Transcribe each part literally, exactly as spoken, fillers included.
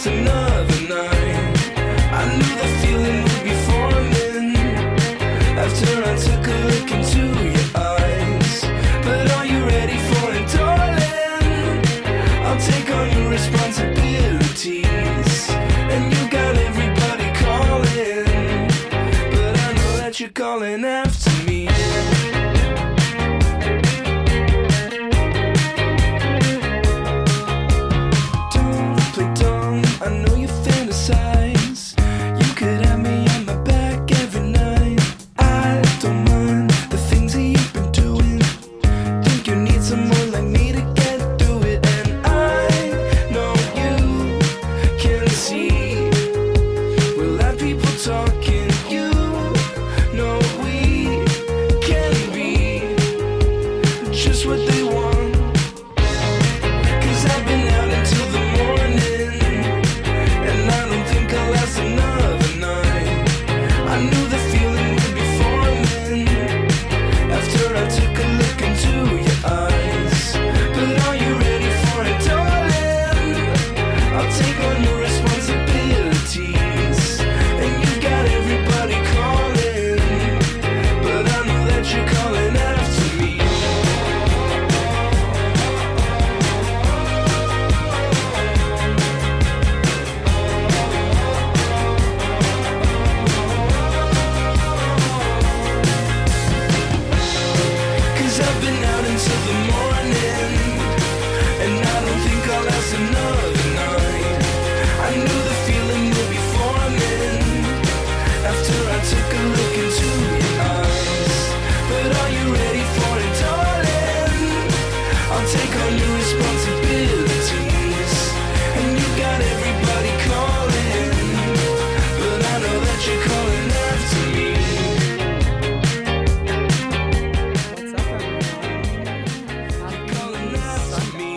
last another night. I knew the feeling would be forming after I took a look into your eyes. But are you ready for it, darling? I'll take on your responsibilities, and you got everybody calling, but I know that you're calling after me. Don't play dumb, I know you fantasize. You could have me on my back every night. I don't mind the things that you've been doing. Think you need someone like me to get through it, and I know you can see we'll have people talking. You know we can be just what they want. 'Cause I've been out until the morning, and I don't think I'll last another night. I knew the feeling would be forming after I took a look into your eyes. But are you ready for it, darling? I'll take on your responsibilities, and you got everybody calling, but I know that you're calling after me. Cause I've been out until the morning, and I don't think I'll last another night. I knew the feeling would be forming after I took a look into your eyes. But are you ready for it, darling? I'll take on your responsibilities, and you got everybody calling, but I know that you're calling after me. What's up, everyone? Calling after me.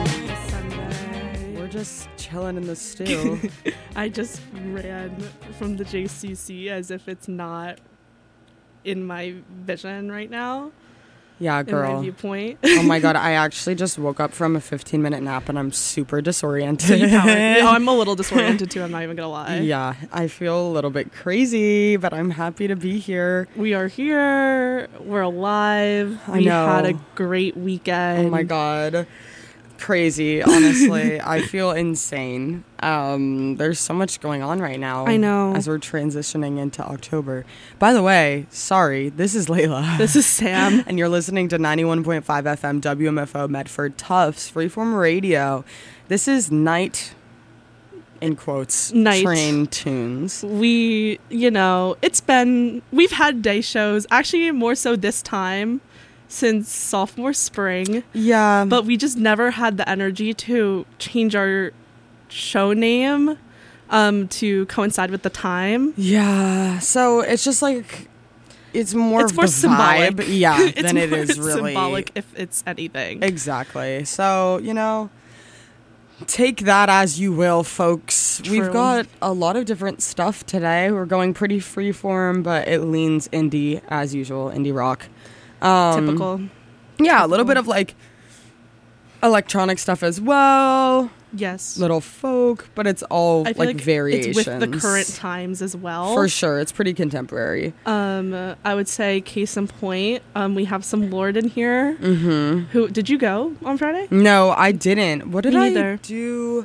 Sunday. We're just chilling in the stew. I just ran from the J C C as if it's not in my vision right now, Yeah, in my girl. viewpoint. Oh my god, I actually just woke up from a fifteen minute nap and I'm super disoriented. So you powered. Oh, I'm a little disoriented too, I'm not even gonna lie. Yeah, I feel a little bit crazy, but I'm happy to be here. We are here. We're alive. I we know. had a great weekend. Oh my god. Crazy, honestly. I feel insane. Um, there's so much going on right now. I know. As we're transitioning into October. By the way, sorry, this is Layla. This is Sam. And you're listening to ninety-one point five F M W M F O Medford Tufts Freeform Radio. This is night, in quotes, Night. train tunes. We, you know, it's been, we've had day shows, actually more so this time since sophomore spring, Yeah. but we just never had the energy to change our show name um, to coincide with the time. Yeah. So it's just like, it's more It's of more the symbolic. vibe, yeah, It's than it more is really symbolic if it's anything. Exactly. So, you know, take that as you will, folks. True. We've got a lot of different stuff today. We're going pretty freeform, but it leans indie as usual, indie rock. Um, Typical. Yeah, a little bit of like electronic stuff as well. Yes. Little folk, but it's all I feel like, like variations. it's with the current times as well. For sure. It's pretty contemporary. Um, uh, I would say case in point, um, we have some Lord in here. Mm-hmm. Who did you go on Friday? No, I didn't. What did Me I neither. do?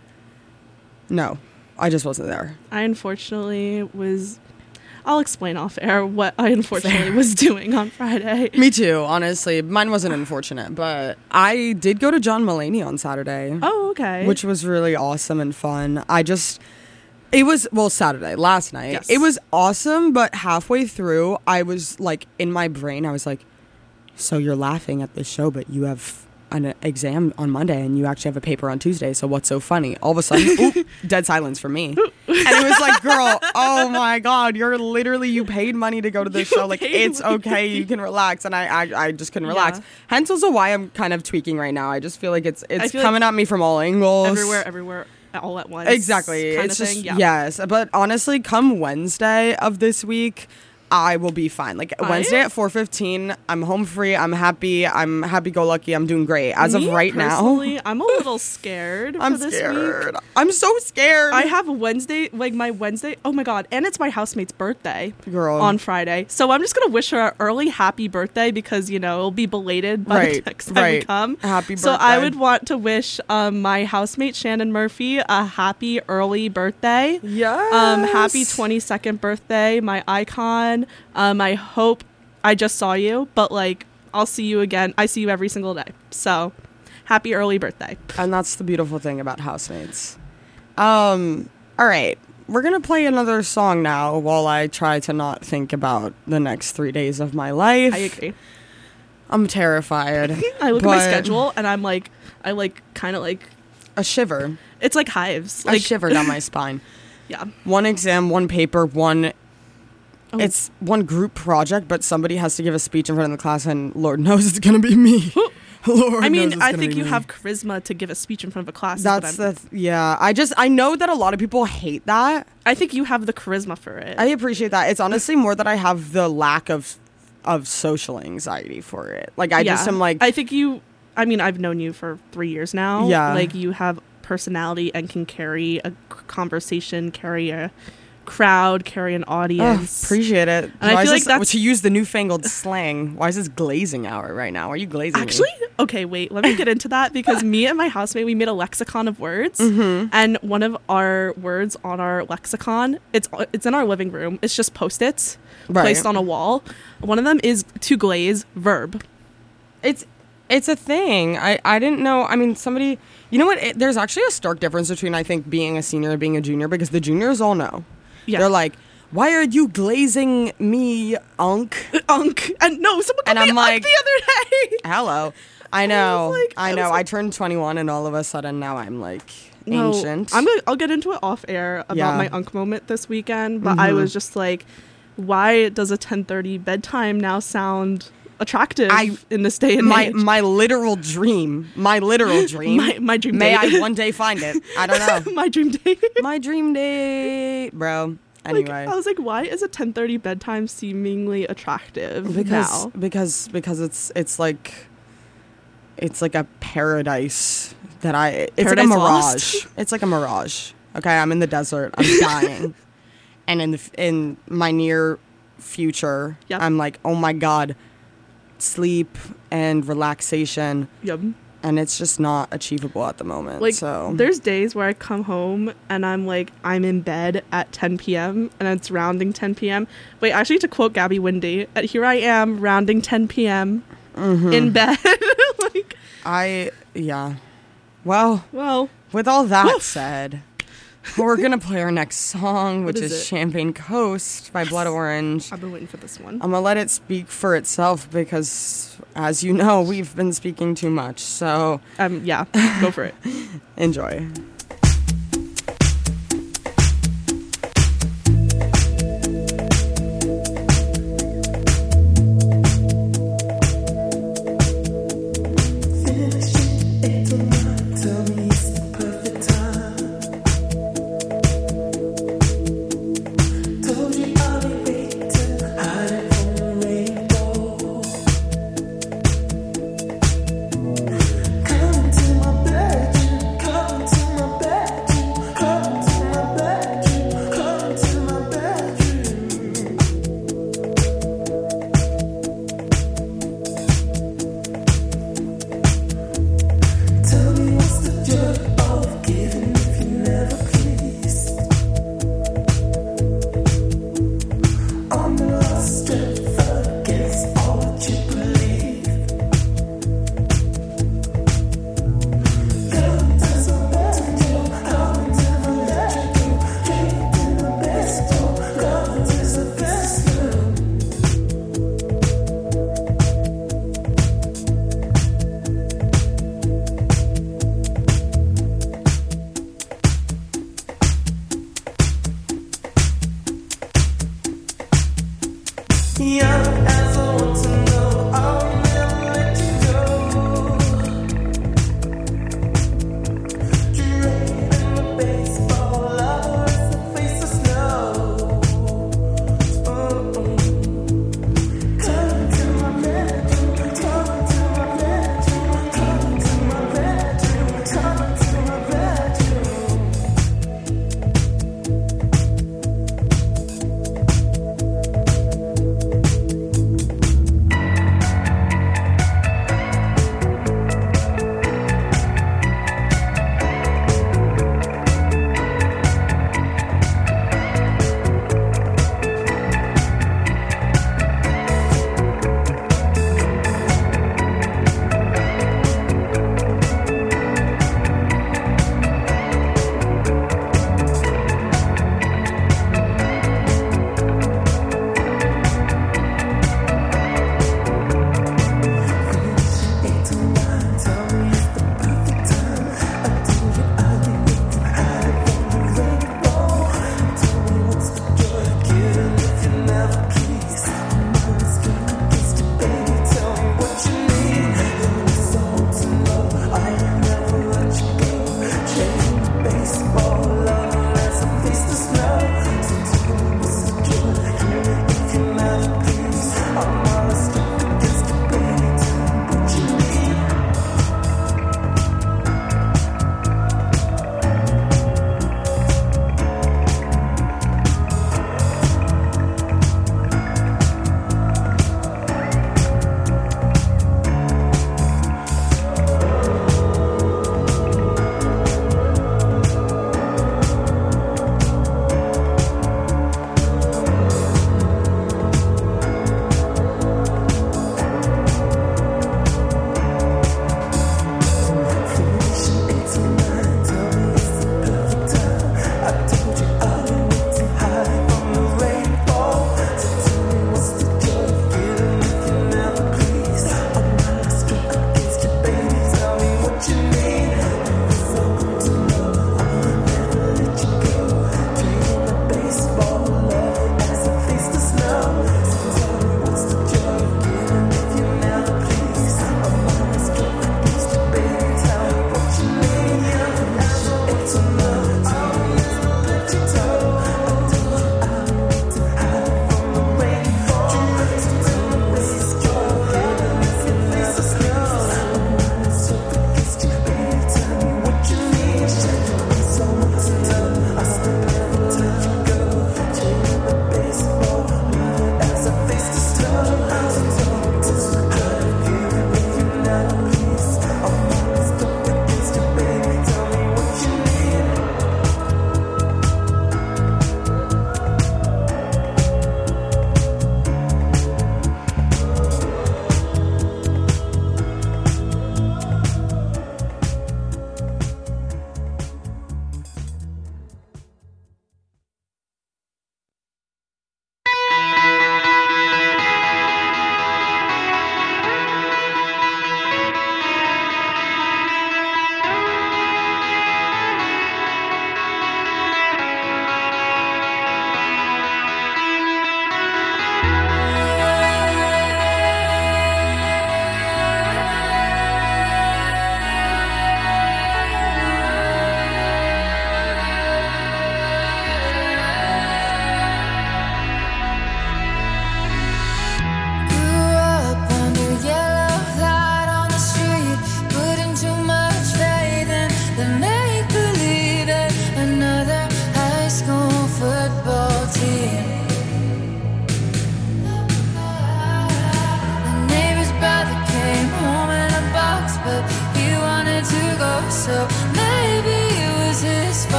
No, I just wasn't there. I unfortunately was. I'll explain off air what I unfortunately Fair. was doing on Friday. Me too, honestly. Mine wasn't unfortunate, but I did go to John Mulaney on Saturday. Oh, okay. Which was really awesome and fun. I just, it was, well, Saturday, last night. Yes. It was awesome, but halfway through, I was like, in my brain, I was like, so you're laughing at this show, but you have an exam on Monday and you actually have a paper on Tuesday, so what's so funny? All of a sudden, oop, dead silence from me. And it was like, girl, oh my God, you're literally, you paid money to go to this You show. Like, paid it's money. okay, you can relax. And I, I, I just couldn't relax. Yeah. Hence also why I'm kind of tweaking right now. I just feel like it's it's feel coming like at me from all angles. everywhere, everywhere, all at once. Exactly. Kind It's of just, thing. Yeah. yes. But honestly, come Wednesday of this week, I will be fine. Like I- Wednesday at four fifteen, I'm home free. I'm happy. I'm happy-go-lucky. I'm doing great. As Me, of right now, personally, I'm a little scared I'm for this scared. week. I'm so scared. I have Wednesday, like my Wednesday. Oh my god! And it's my housemate's birthday, Girl. on Friday. So I'm just gonna wish her an early happy birthday because you know it'll be belated by Right, the next time we right. come. Happy So I birthday. would want to wish um, my housemate Shannon Murphy a happy early birthday. Yes. Um, happy twenty-second birthday, my icon. Um, I hope I just saw you, but like I'll see you again. I see you every single day. So happy early birthday. And that's the beautiful thing about housemates. Um, all right. We're going to play another song now while I try to not think about the next three days of my life. I agree. I'm terrified. I look at my but schedule and I'm like, I like kind of like, A shiver. it's like hives. A Like shiver down my spine. Yeah. One exam, one paper, one... Oh. It's one group project, but somebody has to give a speech in front of the class, and Lord knows it's going to be me. Lord I knows mean, it's I gonna think be you me. have charisma to give a speech in front of a class. is what That's I'm- the... Th- yeah. I just... I know that a lot of people hate that. I think you have the charisma for it. I appreciate that. It's honestly more that I have the lack of of social anxiety for it. Like I just Yeah. am like I think you. I mean, I've known you for three years now. Yeah. Like you have personality and can carry a c- conversation, carry a crowd, carry an ugh, audience. appreciate it. And I Why feel is like this, that's- to use the newfangled slang. Why is this glazing hour right now? Are you glazing? me? Actually, okay, wait. Let me get into that because me and my housemate we made a lexicon of words, Mm-hmm. and one of our words on our lexicon it's it's in our living room. It's just post-its Right. placed on a wall. One of them is to glaze, verb. It's it's a thing. I, I didn't know. I mean, somebody. You know what? It, there's actually a stark difference between I think being a senior and being a junior because the juniors all know. Yeah. They're like, why are you glazing me, Unk? Unk. And no, someone And called I'm me like- Unk the other day. Hello. I know. like- I I know. was I like- turned twenty-one and all of a sudden now I'm like No, ancient. I'm gonna, I'll get into it off air about Yeah. my Unk moment this weekend, but I Mhm. was just like, why does a ten thirty bedtime now sound attractive I- in this day and my age? my literal dream. My literal dream. my, my dream May date. I one day find it? I don't know. my dream date. My dream date, bro. Like, Anyway. I was like, why is a ten thirty bedtime seemingly attractive because now? because because it's it's like it's like a paradise that I it's Paradise like a mirage. Lost? It's like a mirage. Okay, I'm in the desert. I'm dying. And in the, f- in my near future, Yep. I'm like, "Oh my god, sleep and relaxation." Yep. And it's just not achievable at the moment. Like, so there's days where I come home and I'm like, I'm in bed at ten p.m. and it's rounding ten p.m. Wait, actually, to quote Gabby Windy, uh, here I am rounding ten p.m. Mm-hmm. in bed. Like, I yeah. Well, well, with all that Woof. said, we're gonna play our next song, What which is is, it? Champagne Coast by Blood Orange. I've been waiting for this one. I'm gonna let it speak for itself because, as you know, we've been speaking too much. So Um, yeah, go for it. enjoy. Baseball lovers, the face of snow. Oh, oh.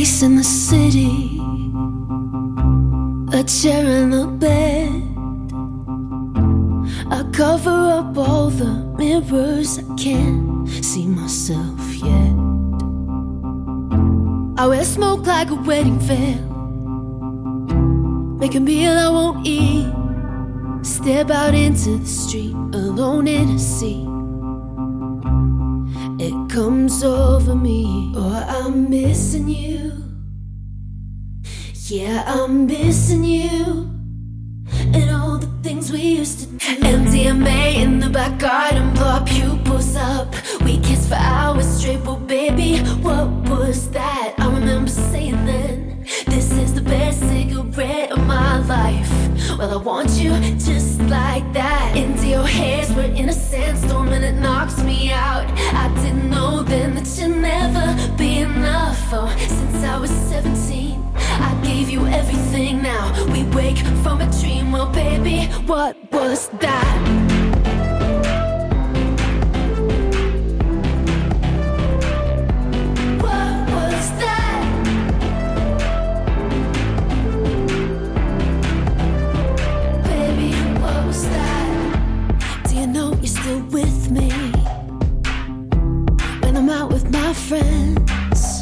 place in the city, a chair and a bed. I cover up all the mirrors, I can't see myself yet. I wear smoke like a wedding veil, make a meal I won't eat, step out into the street alone in a sea. It comes over me, oh, I'm missing you. Yeah, I'm missing you. And all the things we used to do. M D M A in the back garden, blow our pupils up. We kissed for hours straight, well baby, what was that? I remember saying then, this is the best cigarette of my life. Well, I want you just like that. Into your hairs, we're in a sandstorm and it knocks me out. I didn't know then that you'd never be enough. Oh, since I was seventeen, I gave you everything. Now we wake from a dream. Well, baby, what was that? What was that? Baby, what was that? Do you know you're still with me when I'm out with my friends?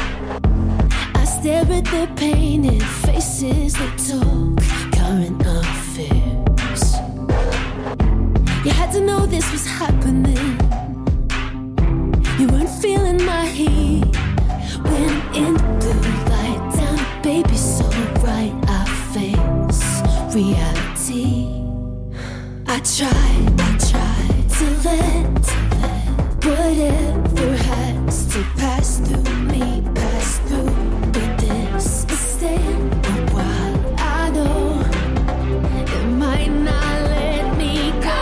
Stare at their painted faces, they talk current affairs. You had to know this was happening. You weren't feeling my heat when in the blue light down, baby, so bright I face reality. I tried, I tried to let, to let whatever has to pass through me, pass through. This is staying a while, I know it might not let me go.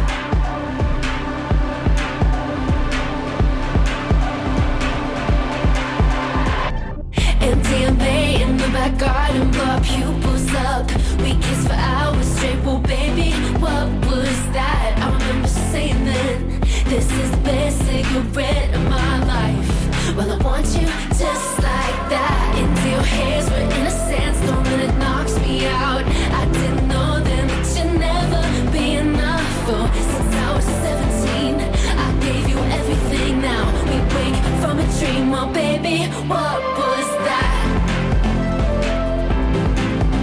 M D M A in the back garden, blow our pupils up. We kissed for hours straight, well baby, what was that? I remember saying then, this is the best cigarette of my life. Well, I want you just like that. Into your hairs, we're in a sandstorm and it knocks me out. I didn't know then that you'd never be enough. Oh, since I was seventeen, I gave you everything. Now we wake from a dream. Well, baby, what was that?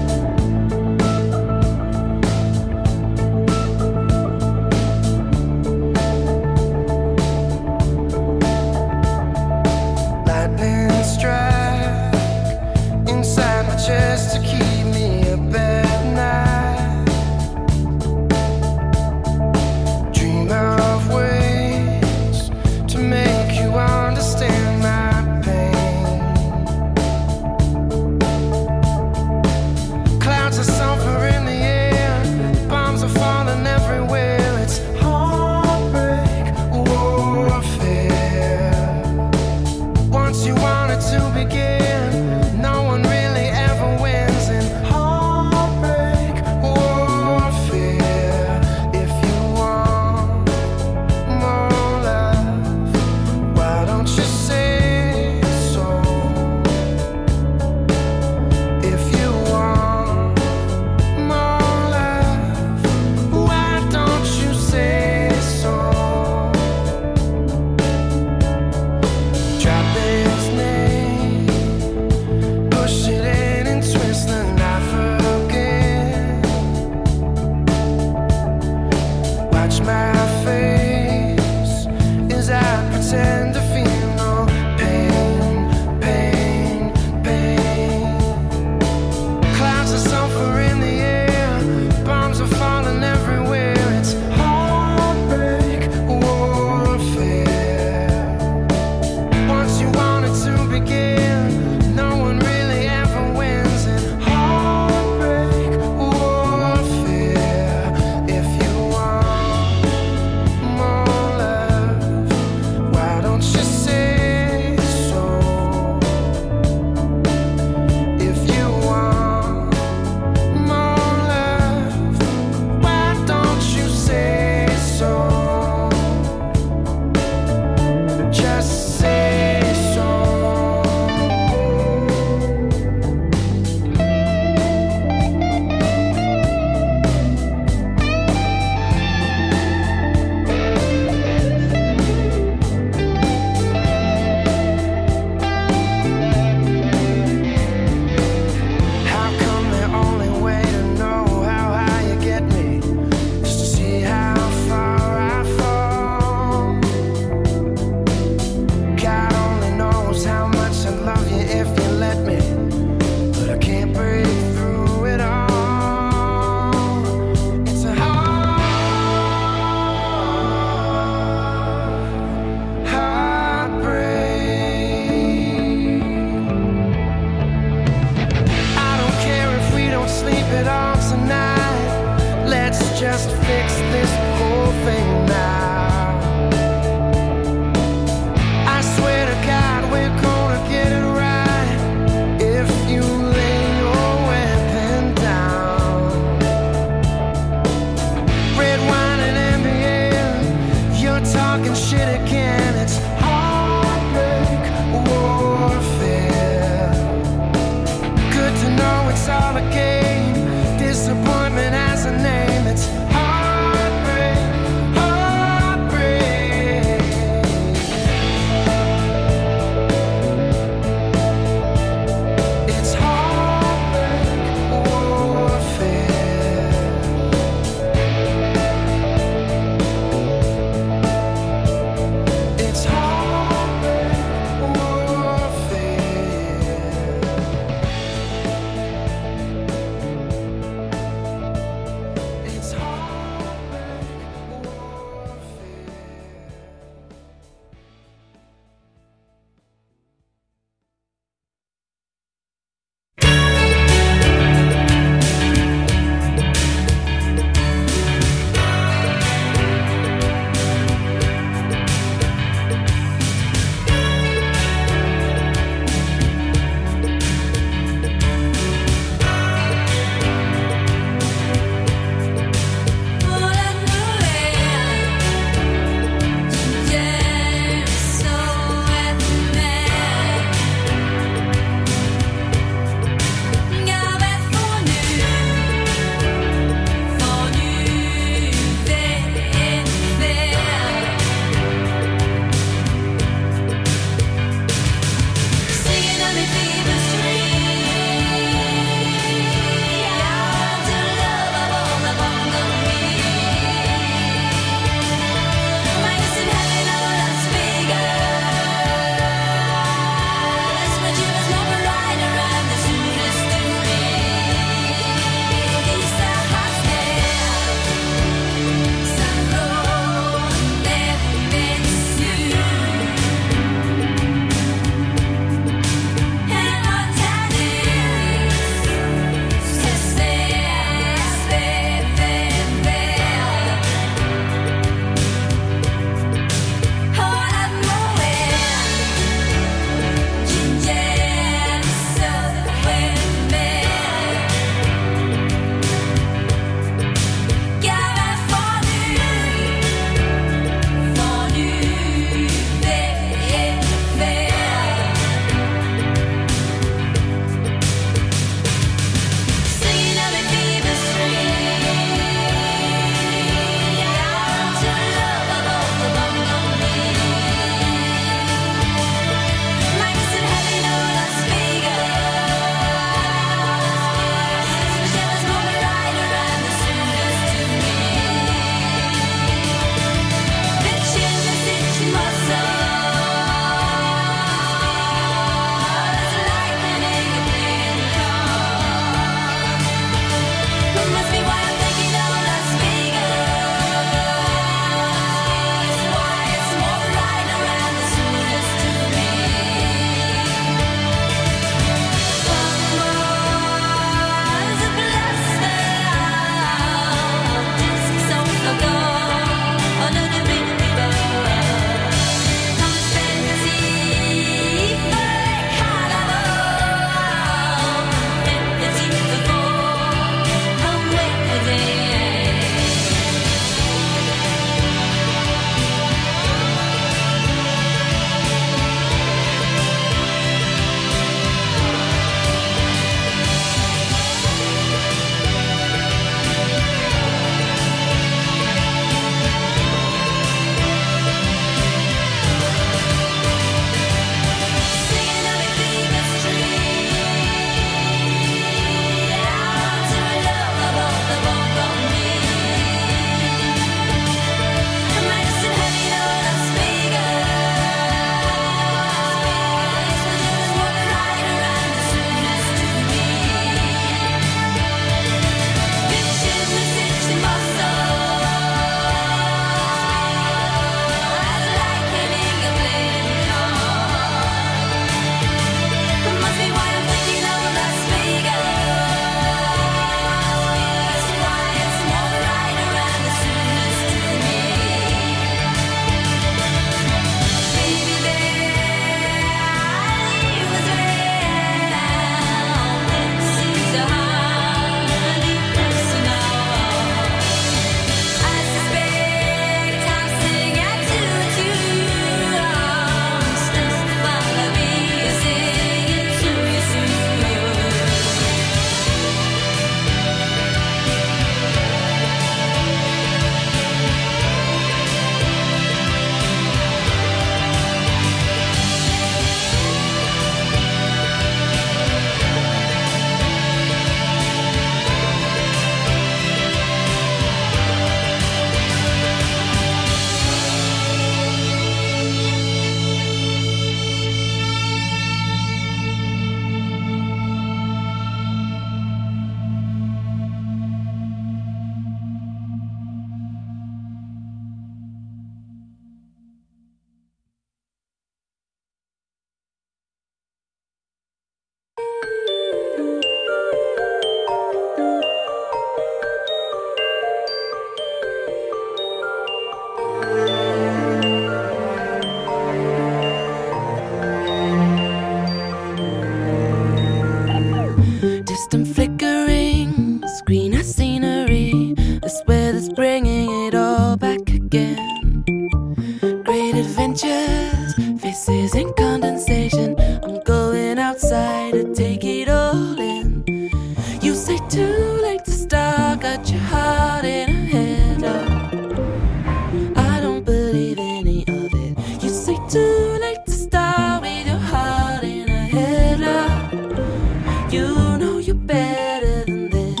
distant flickering screen of scenery, a swear that's bringing it all back again. Great adventures, faces in condensation. I'm going outside to take it all in. You say too late to start, got your heart in a headlock. I don't believe any of it. You say too late to start with your heart in a headlock. You know you're better than this.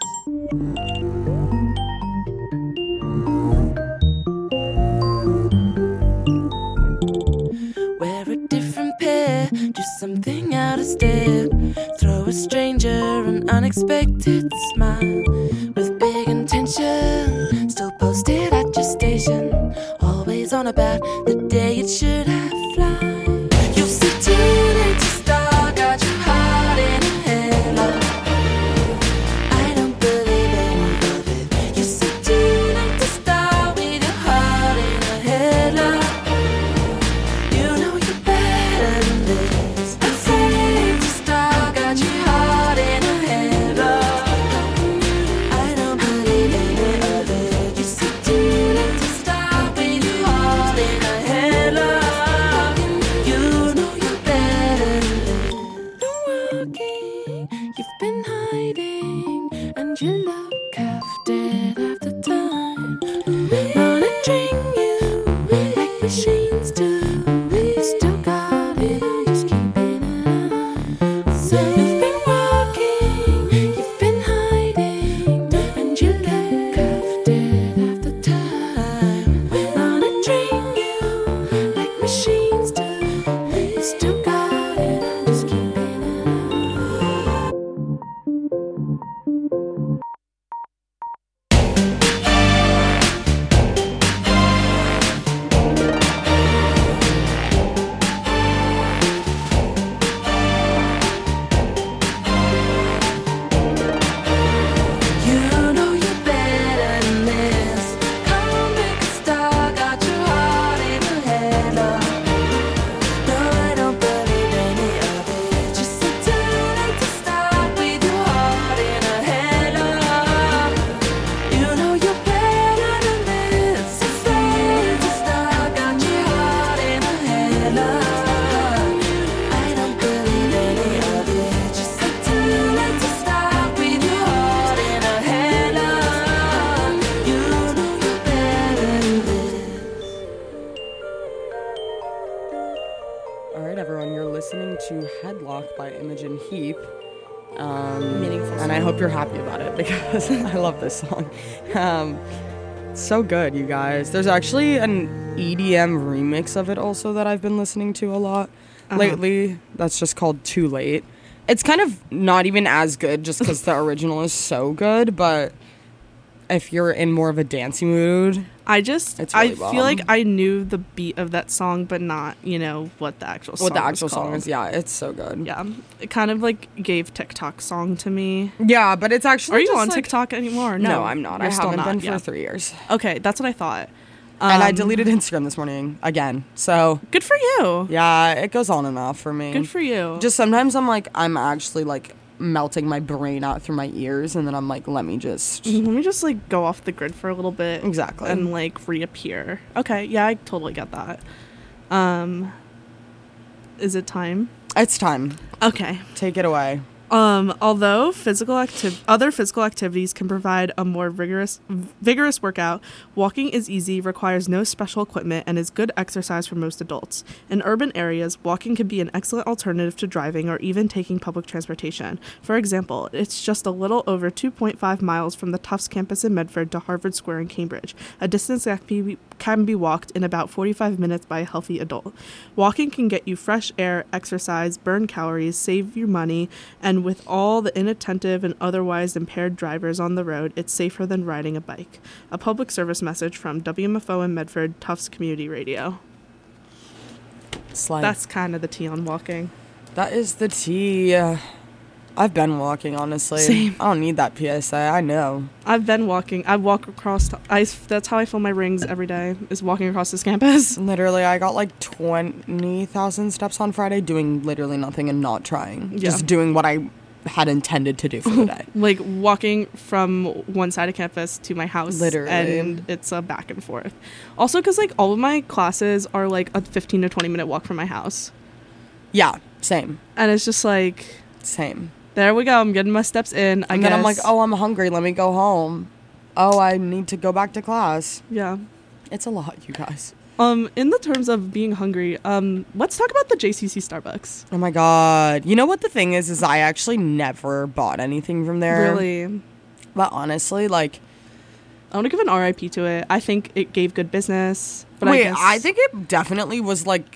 Wear a different pair, do something out of step. Throw a stranger an unexpected smile. With big intention, still posted at your station. Always on about the day it should have fly. You sit too late to start, got your heart in a headlock. I don't believe any of it. You sit too late to start with your heart in a headlock. You know you're better than this. I say to start, got your heart in a headlock. I don't believe any of it. You sit too late to start with your heart in a headlock. You know you're better than this. No walking, you've been hiding, and you look half dead half the time. Monitoring you like machines do. You still got it, just keeping an eye. So you've been walking, you've been hiding, and you look half dead half the time. Monitoring you like machines do. You still got it, just keeping an eye. You know you're better than this. Come on, make a start, got your heart in a headlock. No, I don't believe any of it. Just sit too late to start with your heart in a headlock. You know you're better than this. It's late to start, got your heart in a headlock. I don't believe any of it. Just sit too late to start with your heart in a headlock. You know you're better than this. All right, everyone, you're listening to Headlock by Imogen Heap. Um, Meaningful and I hope you're happy about it because I love this song. Um, so good, you guys. There's actually an E D M remix of it also that I've been listening to a lot Uh-huh. lately. That's just called Too Late. It's kind of not even as good just because the original is so good, but if you're in more of a dancey mood, I just It's I really feel bomb. like I knew the beat of that song, but not, you know, what the actual song what the was actual song called. is, yeah, it's so good. Yeah, it kind of like gave TikTok song to me. Yeah, but it's actually Are you just on like- TikTok anymore? No, No, I'm not. You're I still haven't not, been for yeah. three years. Okay, that's what I thought. and I Um, deleted Instagram this morning again. So Good for you. yeah, it goes on and off for me. Good for you. Just sometimes I'm like, I'm actually like melting my brain out through my ears, and then I'm like, let me just let me just like go off the grid for a little bit. Exactly. And like reappear. Okay, yeah, I totally get that. Um is it time? It's time. Okay. Take it away. Um, although physical activ- other physical activities can provide a more vigorous vigorous workout, walking is easy, requires no special equipment, and is good exercise for most adults. In urban areas, walking can be an excellent alternative to driving or even taking public transportation. For example, it's just a little over two point five miles from the Tufts campus in Medford to Harvard Square in Cambridge, a distance that can be, can be walked in about forty-five minutes by a healthy adult. Walking can get you fresh air, exercise, burn calories, save you money, and with all the inattentive and otherwise impaired drivers on the road, it's safer than riding a bike. A public service message from W M F O in Medford, Tufts Community Radio. Slide. That's kind of the tea on walking. That is the tea. I've been walking, honestly. Same. I don't need that P S A. I know. I've been walking. I walk across. I. That's how I fill my rings every day. Is walking across this campus. Literally, I got like twenty thousand steps on Friday doing literally nothing and not trying. Yeah. Just doing what I had intended to do for the day. Like walking from one side of campus to my house, Literally. and it's a back and forth. Also, because like all of my classes are like a fifteen to twenty minute walk from my house, Yeah, same, and it's just like, same. there we go. I'm getting my steps in. I And guess. then I'm like, oh, I'm hungry. Let me go home. Oh, I need to go back to class. yeah. It's a lot, you guys. Um, in the terms of being hungry, um, let's talk about the J C C Starbucks. Oh my god. You know what the thing is, is I actually never bought anything from there. Really, But honestly, like, I want to give an R I P to it. I think it gave good business. But wait, I, guess, I think it definitely was like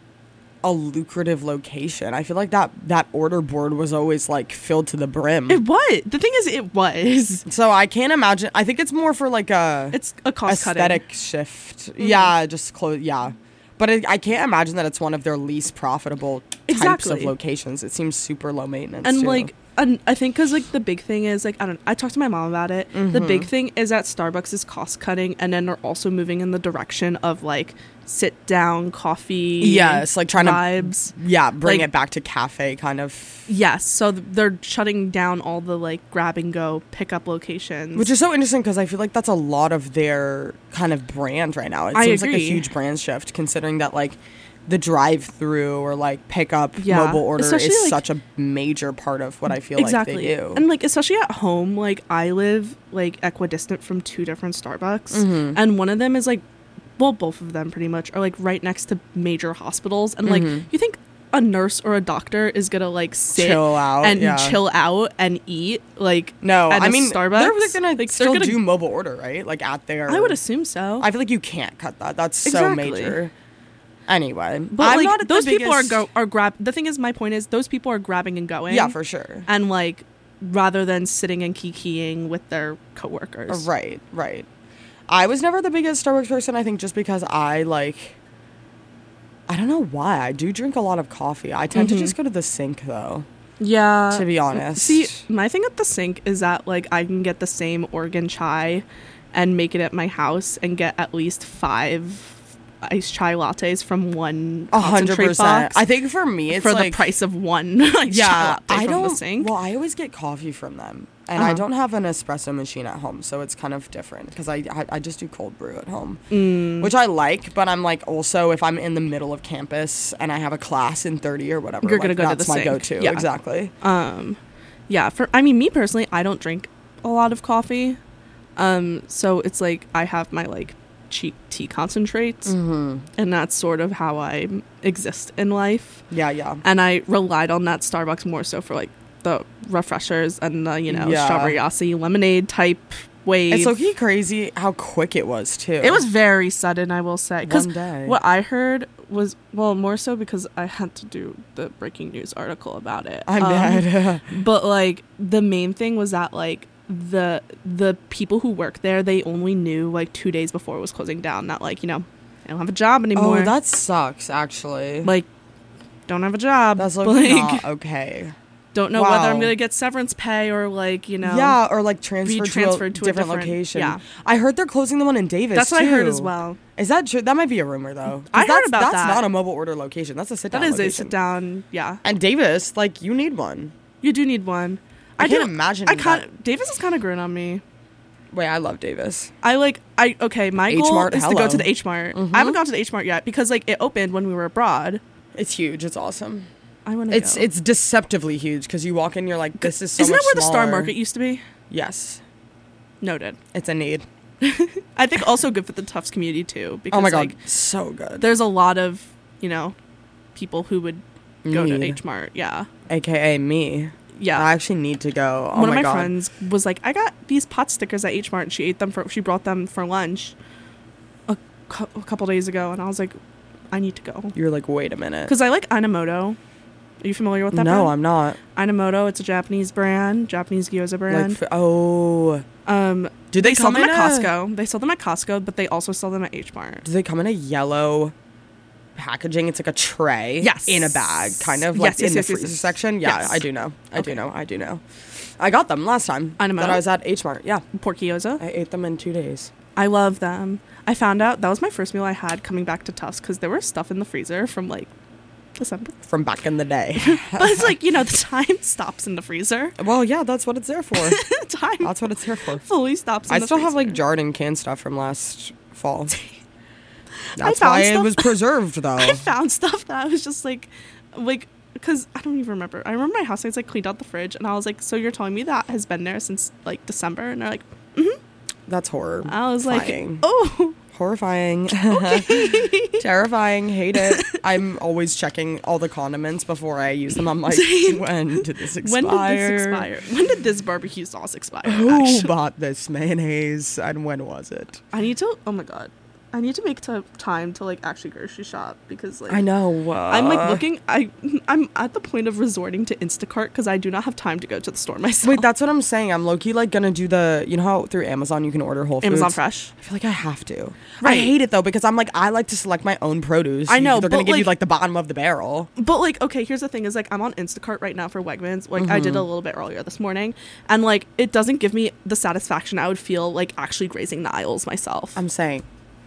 a lucrative location. I feel like that that order board was always like filled to the brim. it was. The thing is, it was. So I can't imagine. I think it's more for like a It's a cost cutting. aesthetic shift. Yeah, just close. Yeah, but it, I can't imagine that it's one of their least profitable types Exactly. of locations. It seems super low maintenance. And too. like, and I think because like the big thing is like I don't. I talked to my mom about it. Mm-hmm. The big thing is that Starbucks is cost cutting, and then they're also moving in the direction of like sit down coffee. Yes, like trying to- vibes. yeah, bring like- it back to cafe kind of. Yes, so th- they're shutting down all the like grab and go pickup locations. Which is so interesting because I feel like that's a lot of their kind of brand right now. It I seems like a agree. huge brand shift considering that like the drive-through or like pickup Yeah, mobile order is especially, like- such a major part of what I feel exactly. like they do. And like especially at home, like I live like equidistant from two different Starbucks, Mm-hmm. and one of them is like, well, both of them pretty much are like right next to major hospitals, and like Mm-hmm. you think a nurse or a doctor is gonna like sit Chill out, and yeah. chill out and eat like No, at I a mean Starbucks? they're like, gonna Like, still they're gonna- do mobile order, right? Like at their. I would assume so. I feel like you can't cut that. That's so Exactly. major. Anyway, but I'm like not those the people are biggest- go are grab. The thing is, my point is, those people are grabbing and going. Yeah, for sure. And like rather than sitting and kikiing with their coworkers. Right, right. I was never the biggest Starbucks person. I think just because I like. I don't know why. I do drink a lot of coffee. I tend Mm-hmm. to just go to the sink though. Yeah. To be honest. See, my thing at the sink is that like I can get the same Oregon chai and make it at my house and get at least five iced chai lattes from one A hundred concentrate percent. box I think for me, it's for like the price of one iced yeah. chai latte I from don't. the sink. Well, I always get coffee from them, and I Uh-huh. don't have an espresso machine at home, so it's kind of different because I, I I just do cold brew at home, Mm. which I like. But I'm like also if I'm in the middle of campus and I have a class in thirty or whatever, You're like, gonna go to that's the my sink. go-to. Yeah. Exactly. Um, yeah. For I mean, me personally, I don't drink a lot of coffee. Um, so it's like I have my like cheap tea concentrates, Mm-hmm. and that's sort of how I exist in life. Yeah, yeah. And I relied on that Starbucks more so for like the refreshers and the you know Yeah. strawberry Aussie lemonade type wave. It's so crazy how quick it was too. It was very sudden, I will say. Because One day. what I heard was, well, more so because I had to do the breaking news article about it. I'm Um, dead. But like the main thing was that like the the people who work there, they only knew like two days before it was closing down that like you know I don't have a job anymore. Oh, that sucks. Actually, like don't have a job. that's like, like not okay. don't know whether I'm Wow. gonna get severance pay or like you know Yeah, or like transferred, transferred to, to a a different, different- location. yeah. I heard they're closing the one in Davis. That's what I heard too. as well. Is that true? That might be a rumor though. 'Cause I heard that's, about that's that. not a mobile order location. That's a sit down. That is location. a sit down. Yeah, And Davis, like you need one. you do need one. I can't do- imagine I kind that- Davis has kind of grown on me. Wait, I love Davis. I like I okay. My goal H-Mart, is to go hello. to the H Mart. I haven't gone to the H Mart yet because like it opened when we were abroad. It's huge. It's awesome. I want to. It's go. it's deceptively huge because you walk in, you're like, this is so Isn't much that where the Star smaller. Market used to be? Yes, Noted. it's a need. I think also good for the Tufts community too. Because Oh my god, like, so good. there's a lot of you know people who would go to Need. H Mart. Yeah, A K A me. yeah. I actually need to go. Oh One my of my god. friends was like, I got these pot stickers at H Mart, and she ate them for. She brought them for lunch a, cou- a couple days ago, and I was like, I need to go You're like, wait a minute. because I like Inamoto. Are you familiar with that? No, brand? I'm not. Inamoto. It's a Japanese brand, Japanese gyoza brand. Like, f- oh, um, do they, they sell come them in at a, Costco. They sell them at Costco, but they also sell them at H Mart. Do they come in a yellow packaging? It's like a tray. Yes. In a bag, kind of Yes, like yes, in yes, the yes, freezer yes. section. Yeah, Yes. I do know. I do Okay. know. I do know. I got them last time Inamoto? that I was at H Mart. Yeah, Pork gyoza. I ate them in two days. I love them. I found out that was my first meal I had coming back to Tufts because there was stuff in the freezer from like December. from back in the day. But it's like, you know, the time stops in the freezer. Well, yeah, that's what it's there for. Time That's what it's here for. fully stops in I the still have freezer. like jarred and canned stuff from last fall. That's found why it stuff- was preserved, though. I found stuff that I was just like, like, because I don't even remember. I remember my housemates like cleaned out the fridge, and I was like, "So you're telling me that has been there since like December?" And they're like, That's horror. "I was like, Flying. oh, Horrifying. Terrifying. Hate it. I'm always checking all the condiments before I use them. I'm like, when did this expire? when did this expire? When did this barbecue sauce expire?" Who actually? bought this mayonnaise and when was it? I need to. Oh my god, I need to make t- time to like actually grocery shop because like I know. Uh, I'm like looking. I I'm at the point of resorting to Instacart because I do not have time to go to the store myself. Wait, that's what I'm saying. I'm low-key like gonna do the, you know how through Amazon you can order Whole Foods? Amazon Fresh. I feel like I have to. I Right. hate it though because I'm like, I like to select my own produce. I know, They're gonna but, give you like- like the bottom of the barrel. But like, okay, here's the thing: is like I'm on Instacart right now for Wegmans. Like I did Mm-hmm. a little bit earlier this morning, and like it doesn't give me the satisfaction I would feel like actually grazing the aisles myself. I'm saying.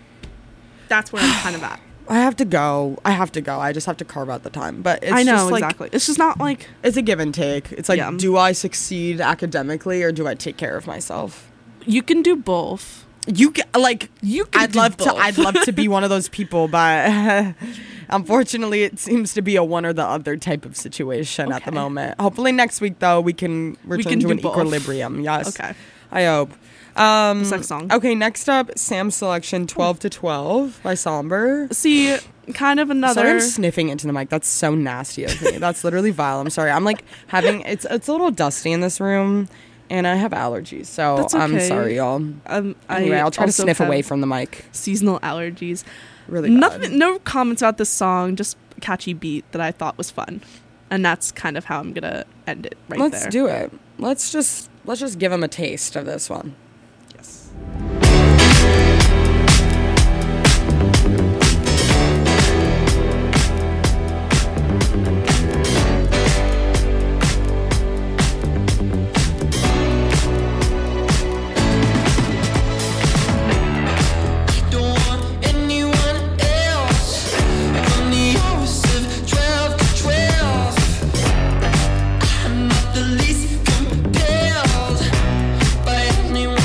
That's where I'm kind of at. I have to go. I have to go. I just have to carve out the time. But it's I know just like, exactly. It's just not like it's a give and take. It's like, Yeah. do I succeed academically or do I take care of myself? you can do both. You can, like You can I'd do love to. both. I'd love to be one of those people, but unfortunately, it seems to be a one or the other type of situation at the Okay. moment. Hopefully, next week though, we can return can to do an both. equilibrium. Yes. Okay. I hope. Um, What's next song? Okay, next up, Sam's selection, twelve to twelve by Somber. See, kind of another. Sorry, I'm sniffing into the mic. That's so nasty of me. That's literally vile. I'm sorry. I'm like having it's it's a little dusty in this room, and I have allergies. So That's I'm okay. sorry, y'all. um, Anyway, I I'll try to also sniff have away from the mic. seasonal allergies. Really bad. Nothing. No comments about this song. Just catchy beat that I thought was fun, and that's kind of how I'm gonna end it right Let's there. do it. Let's just let's just give him a taste of this one. Yes. Don't want anyone else. From the hours of twelve to twelve, I'm not the least compelled by anyone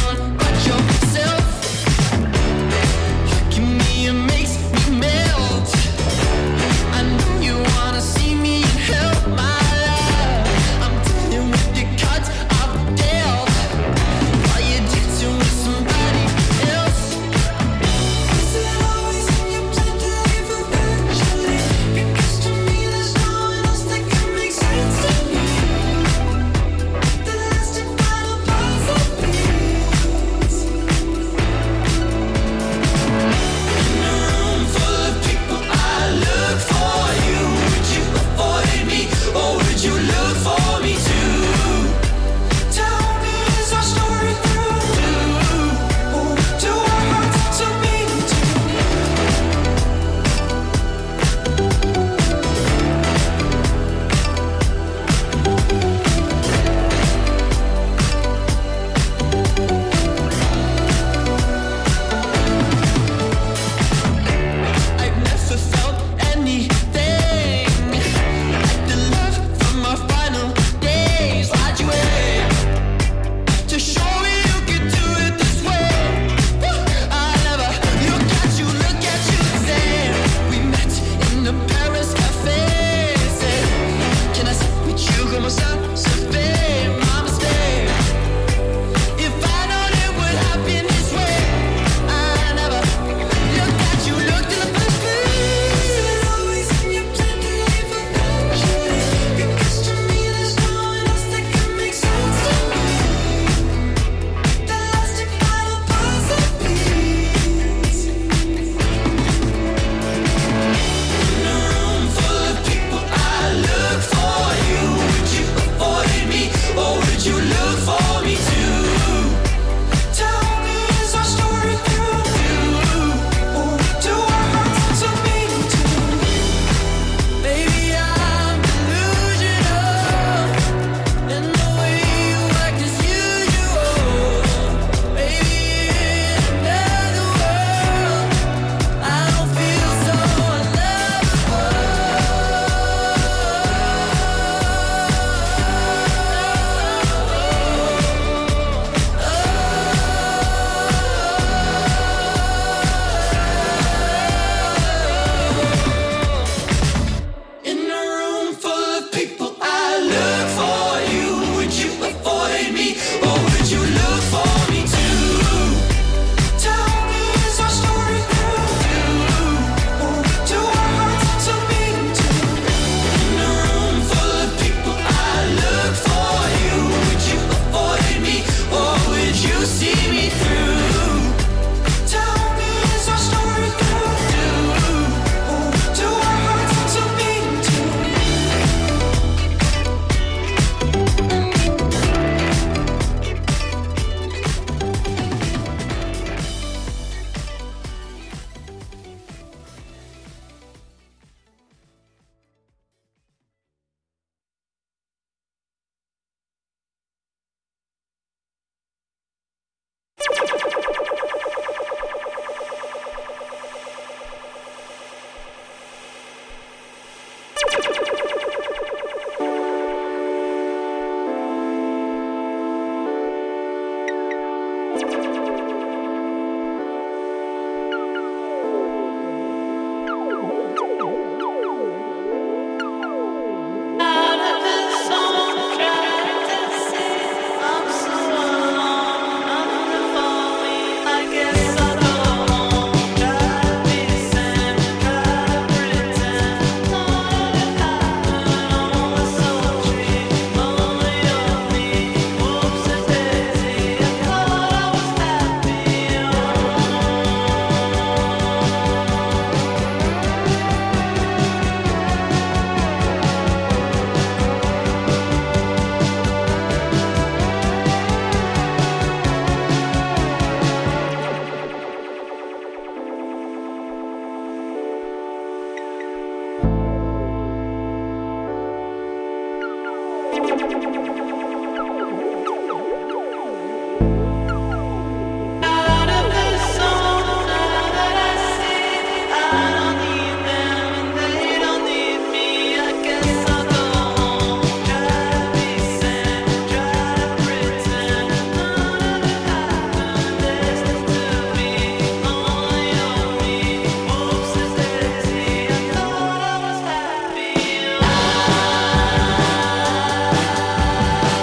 Happy.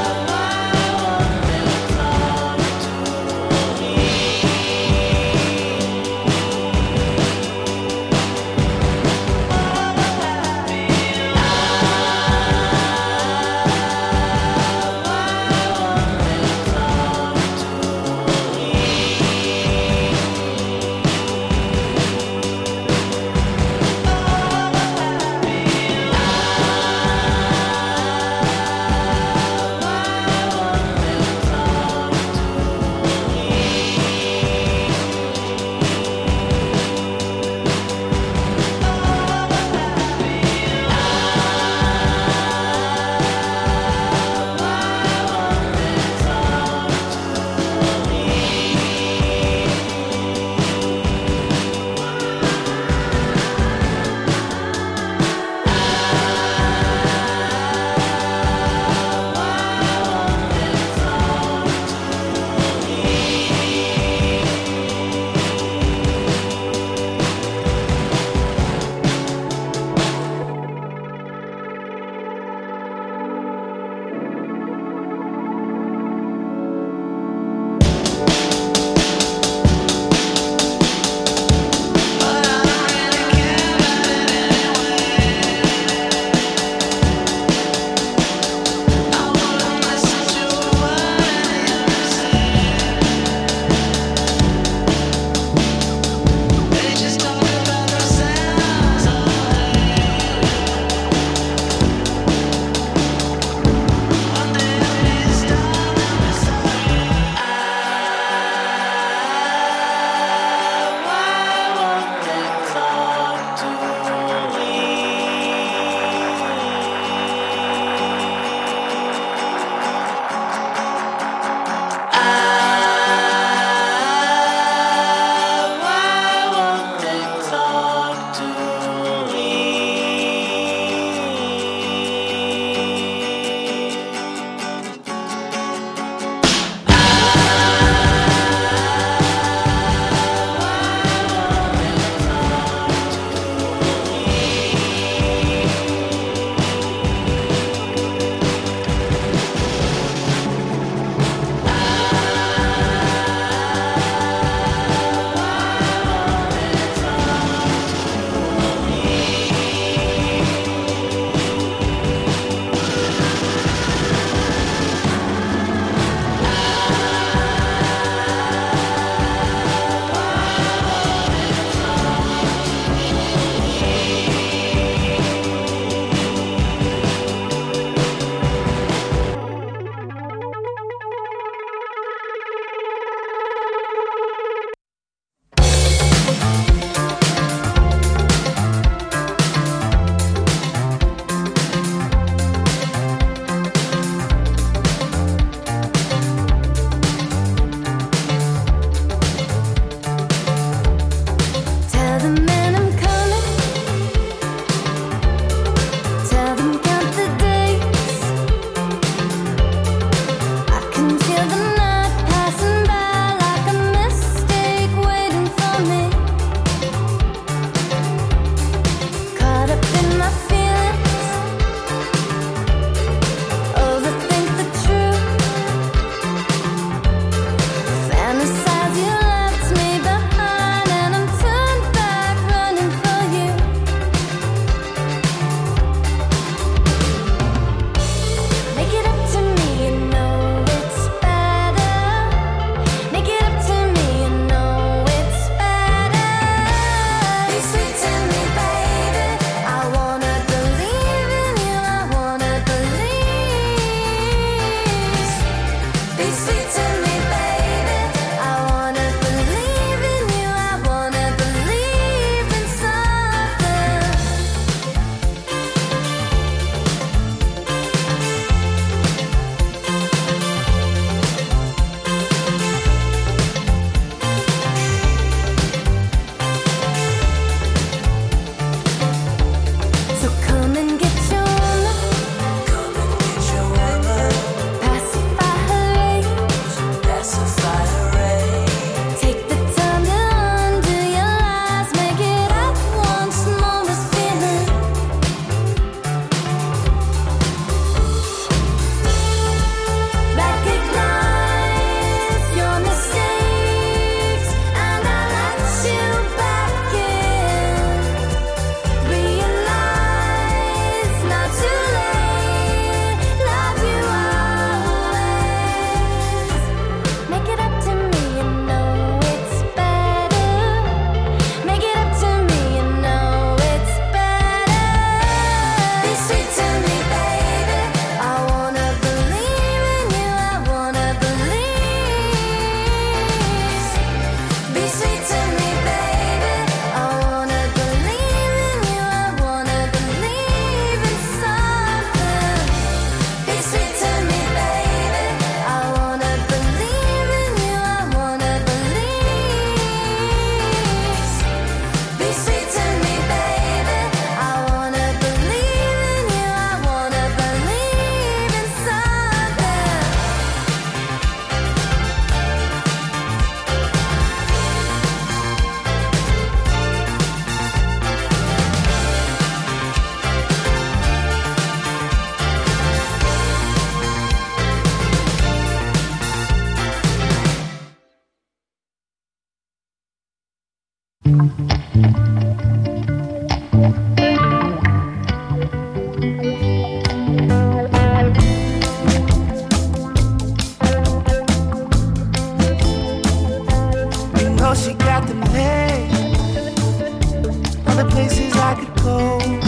I could go.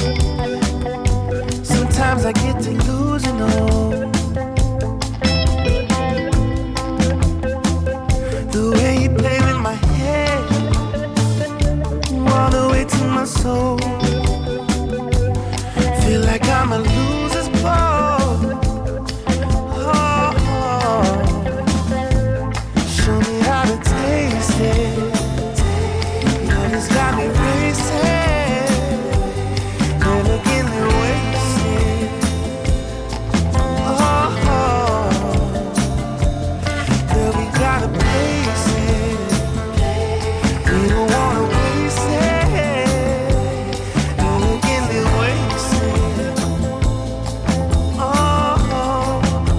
Sometimes I get to losing all. The way you play with my head, all the way to my soul. Feel like I'm a loser's ball. Oh, oh. Show me how to taste it. Love has got me racing. You're looking to waste it. Oh, oh. Girl, we gotta place it. We don't wanna waste it. You're looking to waste it. Oh, oh.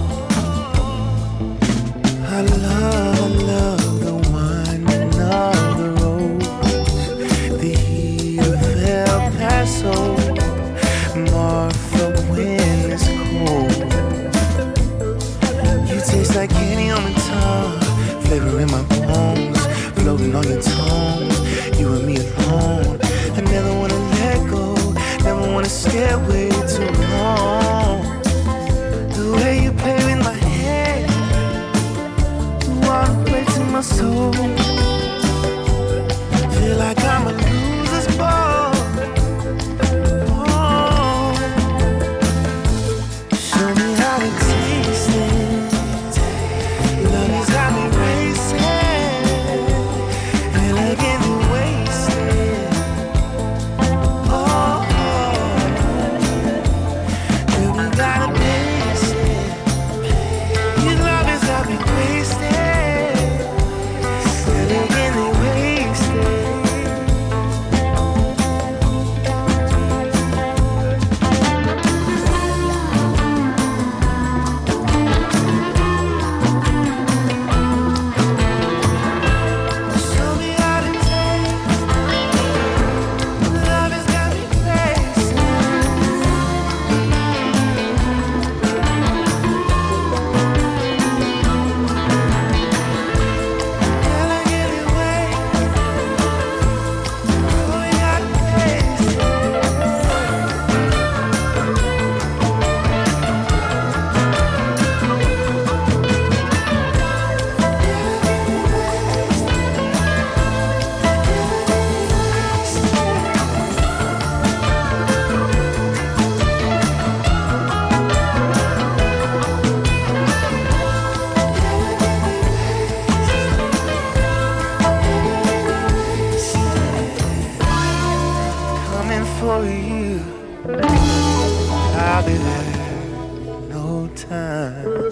I love, I love the wine and all the rose, the heat of El Paso, Marfa when it's cold. You taste like candy on the tongue, flavor in my bones, floating on your tongue. You and me alone. I never wanna let go, never wanna stay away too long. The way you play with my head, all the way to my soul. Feel like I'm a loser's ball. Oh. Show me how to taste it. Love has got me racing. And I get me wasted. Oh. Girl, we gotta pace it. Your love has got me wasted. And I get me wasted. Show me how to taste. Love has got me wasted. Girl, I get me wasted. Oh, we gotta taste it. Coming for you. I'll be there. No time.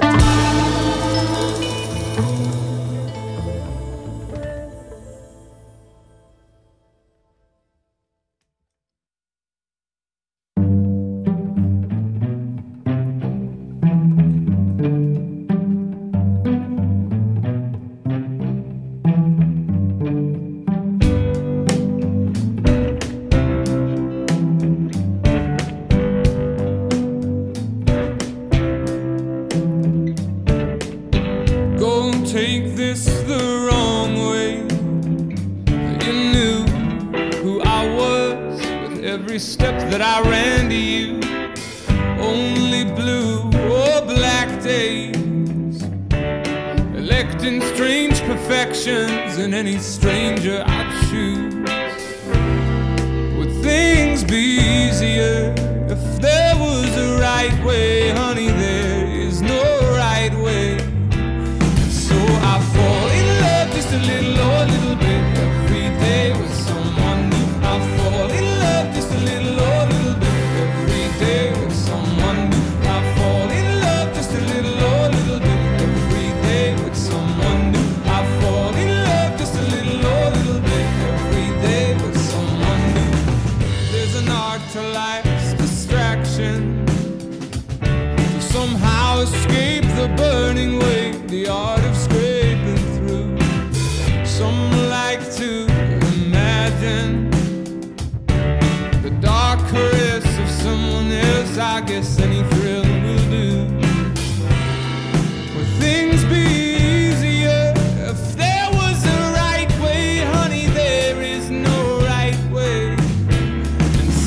Don't take this the wrong way. You knew who I was with every step that I ran to you. Only blue or black days, electing strange perfections in any stranger I'd choose. Would things be easier if there was a right way? Honey, there is no right way. So I fall in love just a little or a little bit every day with someone new. I fall in love just a little or a little bit every day with someone new. I fall in love just a little or a little bit every day with someone new. I fall in love just a little or a little bit every day with someone new. There's an art to life's distraction, to somehow escape the burning way, the art of scraping through. Some like to imagine the dark caress of someone else. I guess any